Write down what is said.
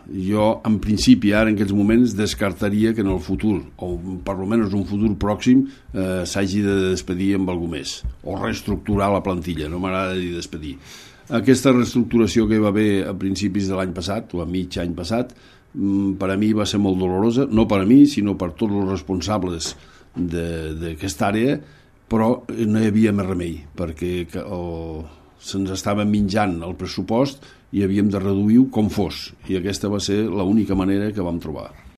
jo en principi ara en aquests moments descartaria que en el futur, o per almenys un futur pròxim, s'hagi de despedir amb algú més o reestructurar la plantilla, no m'agrada dir despedir. Aquesta reestructuració que hi va haver a principis de l'any passat o a mig any passat, per a mi va ser molt dolorosa, no per a mi sinó per tots els responsables d'aquesta àrea, però no hi havia més remei perquè se'ns estava menjant el pressupost i havíem de reduir-ho com fos, i aquesta va ser l'única manera que vam trobar.